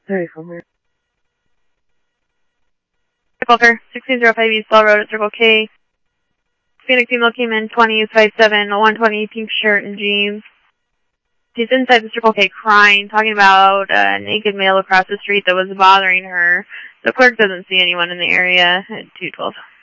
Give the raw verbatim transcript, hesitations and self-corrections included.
Hey, from here. Walker, sixteen oh five East Bell Road at Circle K. Hispanic female came in twenty five seven, one twenty, pink shirt and jeans. She's inside the Circle K crying, talking about a naked male across the street that was bothering her. The clerk doesn't see anyone in the area at two twelve.